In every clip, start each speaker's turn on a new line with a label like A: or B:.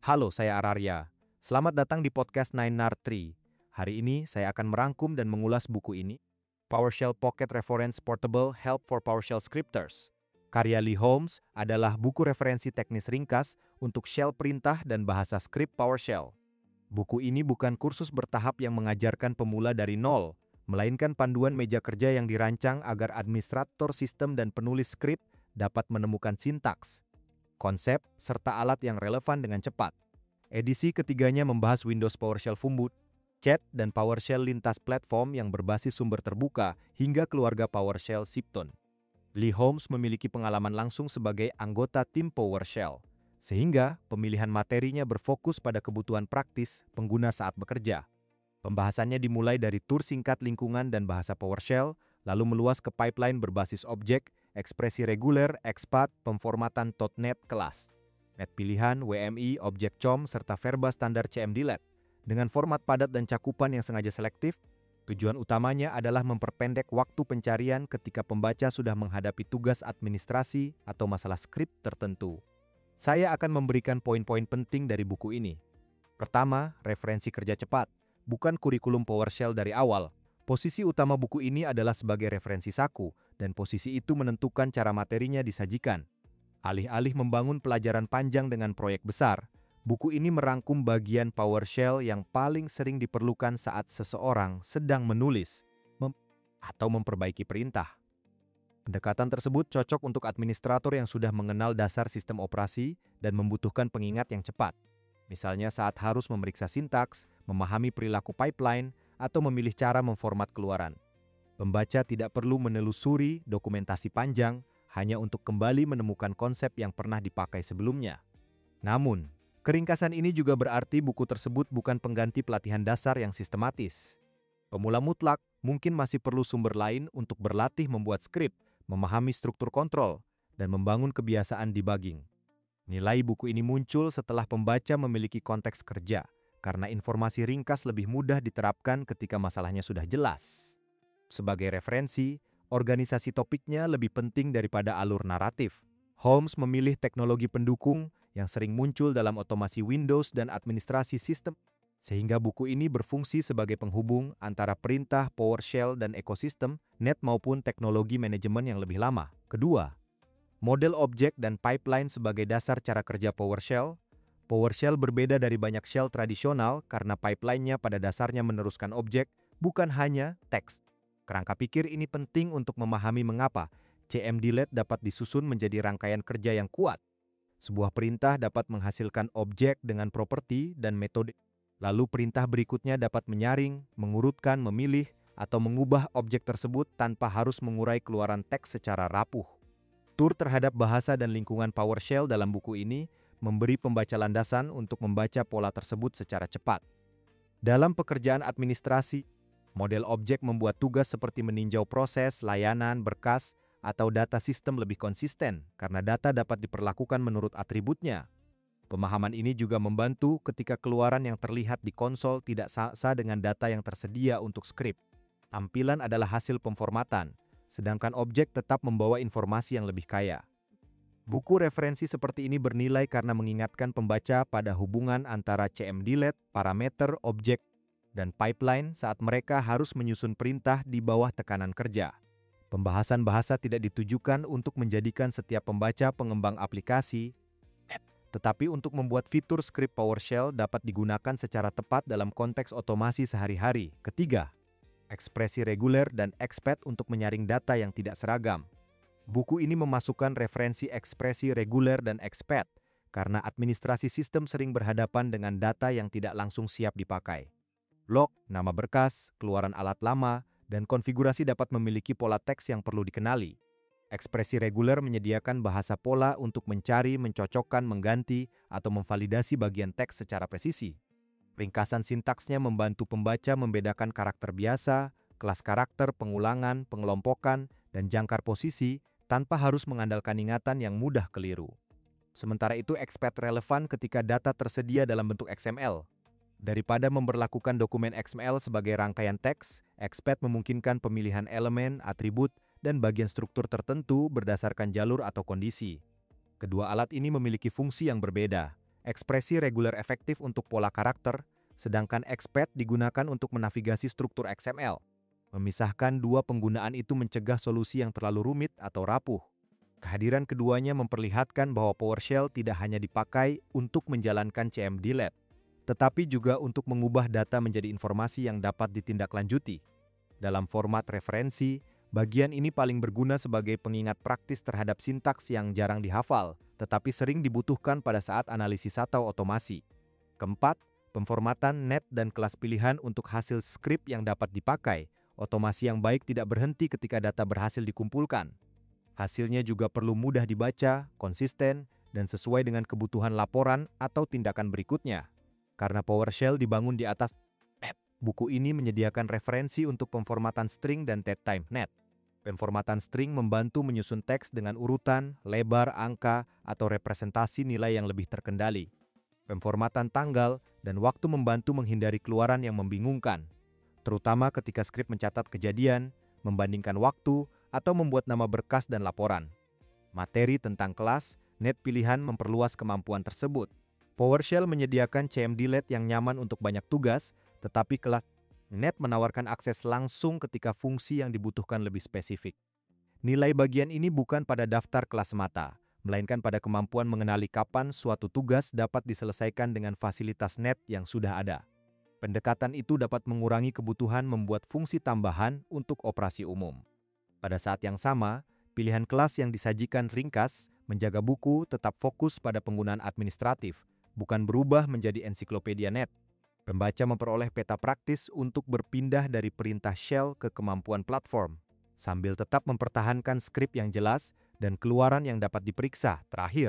A: Halo, saya Ararya. Selamat datang di podcast Nine Nar 3. Hari ini saya akan merangkum dan mengulas buku ini, PowerShell Pocket Reference Portable Help for PowerShell Scripters. Karya Lee Holmes adalah buku referensi teknis ringkas untuk shell perintah dan bahasa script PowerShell. Buku ini bukan kursus bertahap yang mengajarkan pemula dari nol, melainkan panduan meja kerja yang dirancang agar administrator sistem dan penulis script dapat menemukan sintaks, konsep, serta alat yang relevan dengan cepat. Edisi ketiganya membahas Windows PowerShell Fumbud, Chat, dan PowerShell lintas platform yang berbasis sumber terbuka hingga keluarga PowerShell Sipton. Lee Holmes memiliki pengalaman langsung sebagai anggota tim PowerShell, sehingga pemilihan materinya berfokus pada kebutuhan praktis pengguna saat bekerja. Pembahasannya dimulai dari tur singkat lingkungan dan bahasa PowerShell, lalu meluas ke pipeline berbasis objek, ekspresi reguler, expat, pemformatan .NET kelas, net pilihan, WMI, objek COM, serta verba standar CMDLET. Dengan format padat dan cakupan yang sengaja selektif, tujuan utamanya adalah memperpendek waktu pencarian ketika pembaca sudah menghadapi tugas administrasi atau masalah skrip tertentu. Saya akan memberikan poin-poin penting dari buku ini. Pertama, referensi kerja cepat, bukan kurikulum PowerShell dari awal. Posisi utama buku ini adalah sebagai referensi saku, dan posisi itu menentukan cara materinya disajikan. Alih-alih membangun pelajaran panjang dengan proyek besar, buku ini merangkum bagian PowerShell yang paling sering diperlukan saat seseorang sedang menulis atau memperbaiki perintah. Pendekatan tersebut cocok untuk administrator yang sudah mengenal dasar sistem operasi dan membutuhkan pengingat yang cepat. Misalnya saat harus memeriksa sintaks, memahami perilaku pipeline, atau memilih cara memformat keluaran. Pembaca tidak perlu menelusuri dokumentasi panjang hanya untuk kembali menemukan konsep yang pernah dipakai sebelumnya. Namun, keringkasan ini juga berarti buku tersebut bukan pengganti pelatihan dasar yang sistematis. Pemula mutlak mungkin masih perlu sumber lain untuk berlatih membuat skrip, memahami struktur kontrol, dan membangun kebiasaan debugging. Nilai buku ini muncul setelah pembaca memiliki konteks kerja, karena informasi ringkas lebih mudah diterapkan ketika masalahnya sudah jelas. Sebagai referensi, organisasi topiknya lebih penting daripada alur naratif. Holmes memilih teknologi pendukung yang sering muncul dalam otomasi Windows dan administrasi sistem, sehingga buku ini berfungsi sebagai penghubung antara perintah PowerShell dan ekosistem net maupun teknologi manajemen yang lebih lama. Kedua, model objek dan pipeline sebagai dasar cara kerja PowerShell. PowerShell berbeda dari banyak shell tradisional karena pipeline-nya pada dasarnya meneruskan objek, bukan hanya teks. Kerangka pikir ini penting untuk memahami mengapa CMDLET dapat disusun menjadi rangkaian kerja yang kuat. Sebuah perintah dapat menghasilkan objek dengan properti dan metode. Lalu perintah berikutnya dapat menyaring, mengurutkan, memilih, atau mengubah objek tersebut tanpa harus mengurai keluaran teks secara rapuh. Tur terhadap bahasa dan lingkungan PowerShell dalam buku ini memberi pembaca landasan untuk membaca pola tersebut secara cepat. Dalam pekerjaan administrasi, model objek membuat tugas seperti meninjau proses, layanan, berkas, atau data sistem lebih konsisten karena data dapat diperlakukan menurut atributnya. Pemahaman ini juga membantu ketika keluaran yang terlihat di konsol tidak sama dengan data yang tersedia untuk skrip. Tampilan adalah hasil pemformatan, sedangkan objek tetap membawa informasi yang lebih kaya. Buku referensi seperti ini bernilai karena mengingatkan pembaca pada hubungan antara CMDLET, parameter, objek, dan pipeline saat mereka harus menyusun perintah di bawah tekanan kerja. Pembahasan bahasa tidak ditujukan untuk menjadikan setiap pembaca pengembang aplikasi, tetapi untuk membuat fitur skrip PowerShell dapat digunakan secara tepat dalam konteks otomasi sehari-hari. Ketiga, ekspresi reguler dan expat untuk menyaring data yang tidak seragam. Buku ini memasukkan referensi ekspresi reguler dan expat karena administrasi sistem sering berhadapan dengan data yang tidak langsung siap dipakai. Log, nama berkas, keluaran alat lama, dan konfigurasi dapat memiliki pola teks yang perlu dikenali. Ekspresi reguler menyediakan bahasa pola untuk mencari, mencocokkan, mengganti, atau memvalidasi bagian teks secara presisi. Ringkasan sintaksnya membantu pembaca membedakan karakter biasa, kelas karakter, pengulangan, pengelompokan, dan jangkar posisi tanpa harus mengandalkan ingatan yang mudah keliru. Sementara itu, expat relevan ketika data tersedia dalam bentuk XML. Daripada memberlakukan dokumen XML sebagai rangkaian teks, expat memungkinkan pemilihan elemen, atribut, dan bagian struktur tertentu berdasarkan jalur atau kondisi. Kedua alat ini memiliki fungsi yang berbeda. Ekspresi reguler efektif untuk pola karakter, sedangkan expand digunakan untuk menavigasi struktur XML. Memisahkan dua penggunaan itu mencegah solusi yang terlalu rumit atau rapuh. Kehadiran keduanya memperlihatkan bahwa PowerShell tidak hanya dipakai untuk menjalankan CMDLED, tetapi juga untuk mengubah data menjadi informasi yang dapat ditindaklanjuti. Dalam format referensi, bagian ini paling berguna sebagai pengingat praktis terhadap sintaks yang jarang dihafal, tetapi sering dibutuhkan pada saat analisis atau otomasi. Keempat, pemformatan net dan kelas pilihan untuk hasil skrip yang dapat dipakai. Otomasi yang baik tidak berhenti ketika data berhasil dikumpulkan. Hasilnya juga perlu mudah dibaca, konsisten, dan sesuai dengan kebutuhan laporan atau tindakan berikutnya. Karena PowerShell dibangun di atas buku ini menyediakan referensi untuk pemformatan string dan datetime net. Pemformatan string membantu menyusun teks dengan urutan, lebar, angka, atau representasi nilai yang lebih terkendali. Pemformatan tanggal dan waktu membantu menghindari keluaran yang membingungkan, terutama ketika skrip mencatat kejadian, membandingkan waktu, atau membuat nama berkas dan laporan. Materi tentang kelas, net pilihan memperluas kemampuan tersebut. PowerShell menyediakan CMDLED yang nyaman untuk banyak tugas, tetapi kelas net menawarkan akses langsung ketika fungsi yang dibutuhkan lebih spesifik. Nilai bagian ini bukan pada daftar kelas semata, melainkan pada kemampuan mengenali kapan suatu tugas dapat diselesaikan dengan fasilitas net yang sudah ada. Pendekatan itu dapat mengurangi kebutuhan membuat fungsi tambahan untuk operasi umum. Pada saat yang sama, pilihan kelas yang disajikan ringkas menjaga buku tetap fokus pada penggunaan administratif, bukan berubah menjadi ensiklopedia net. Pembaca memperoleh peta praktis untuk berpindah dari perintah shell ke kemampuan platform, sambil tetap mempertahankan skrip yang jelas dan keluaran yang dapat diperiksa. Terakhir,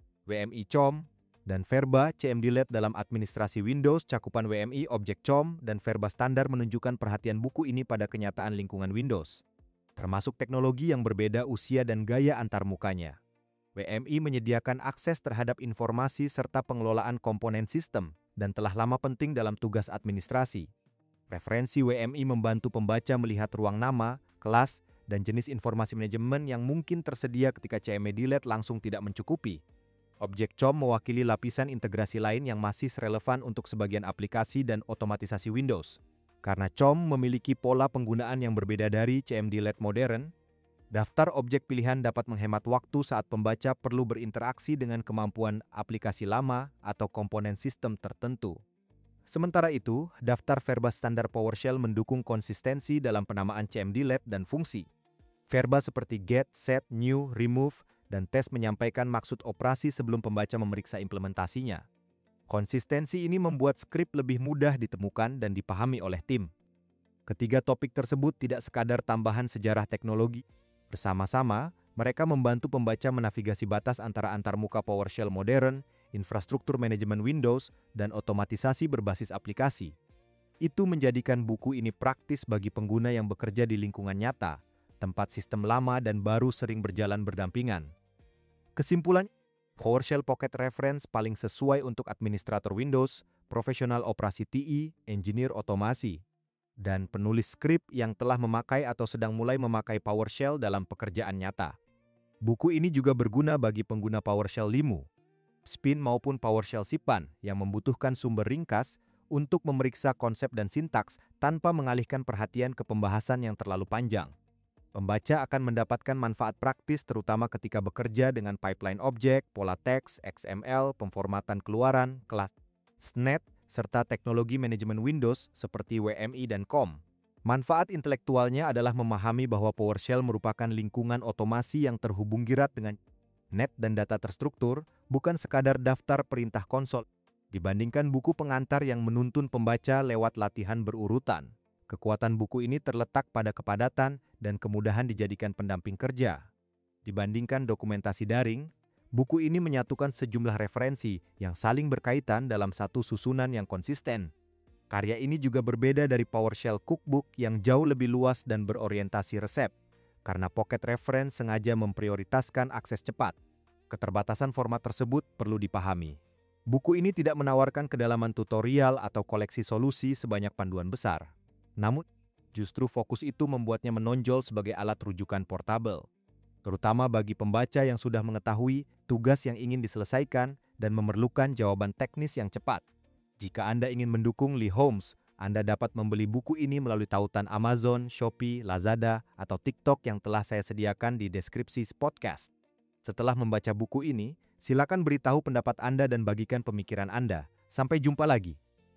A: WMI COM dan Verba CMDLED dalam administrasi Windows, cakupan WMI, objek COM, dan Verba standar menunjukkan perhatian buku ini pada kenyataan lingkungan Windows, termasuk teknologi yang berbeda usia dan gaya antarmukanya. WMI menyediakan akses terhadap informasi serta pengelolaan komponen sistem dan telah lama penting dalam tugas administrasi. Referensi WMI membantu pembaca melihat ruang nama, kelas, dan jenis informasi manajemen yang mungkin tersedia ketika CMDLED langsung tidak mencukupi. Objek COM mewakili lapisan integrasi lain yang masih relevan untuk sebagian aplikasi dan otomatisasi Windows. Karena COM memiliki pola penggunaan yang berbeda dari CMDLED modern, daftar objek pilihan dapat menghemat waktu saat pembaca perlu berinteraksi dengan kemampuan aplikasi lama atau komponen sistem tertentu. Sementara itu, daftar verba standar PowerShell mendukung konsistensi dalam penamaan CMDLED dan fungsi. Verba seperti get, set, new, remove, dan tes menyampaikan maksud operasi sebelum pembaca memeriksa implementasinya. Konsistensi ini membuat skrip lebih mudah ditemukan dan dipahami oleh tim. Ketiga topik tersebut tidak sekadar tambahan sejarah teknologi. Bersama-sama, mereka membantu pembaca menavigasi batas antara antarmuka PowerShell modern, infrastruktur manajemen Windows, dan otomatisasi berbasis aplikasi. Itu menjadikan buku ini praktis bagi pengguna yang bekerja di lingkungan nyata, tempat sistem lama dan baru sering berjalan berdampingan. Kesimpulan, PowerShell Pocket Reference paling sesuai untuk administrator Windows, profesional operasi TI, engineer otomasi, dan penulis skrip yang telah memakai atau sedang mulai memakai PowerShell dalam pekerjaan nyata. Buku ini juga berguna bagi pengguna PowerShell Limu, Spin maupun PowerShell Sipan yang membutuhkan sumber ringkas untuk memeriksa konsep dan sintaks tanpa mengalihkan perhatian ke pembahasan yang terlalu panjang. Pembaca akan mendapatkan manfaat praktis terutama ketika bekerja dengan pipeline objek, pola teks, XML, pemformatan keluaran, kelas .NET, serta teknologi manajemen Windows seperti WMI dan COM. Manfaat intelektualnya adalah memahami bahwa PowerShell merupakan lingkungan otomasi yang terhubung erat dengan net dan data terstruktur, bukan sekadar daftar perintah konsol. Dibandingkan buku pengantar yang menuntun pembaca lewat latihan berurutan, kekuatan buku ini terletak pada kepadatan dan kemudahan dijadikan pendamping kerja. Dibandingkan dokumentasi daring, buku ini menyatukan sejumlah referensi yang saling berkaitan dalam satu susunan yang konsisten. Karya ini juga berbeda dari PowerShell Cookbook yang jauh lebih luas dan berorientasi resep, karena Pocket Reference sengaja memprioritaskan akses cepat. Keterbatasan format tersebut perlu dipahami. Buku ini tidak menawarkan kedalaman tutorial atau koleksi solusi sebanyak panduan besar. Namun, justru fokus itu membuatnya menonjol sebagai alat rujukan portabel, terutama bagi pembaca yang sudah mengetahui tugas yang ingin diselesaikan dan memerlukan jawaban teknis yang cepat. Jika Anda ingin mendukung Lee Holmes, Anda dapat membeli buku ini melalui tautan Amazon, Shopee, Lazada, atau TikTok yang telah saya sediakan di deskripsi podcast. Setelah membaca buku ini, silakan beritahu pendapat Anda dan bagikan pemikiran Anda. Sampai jumpa lagi.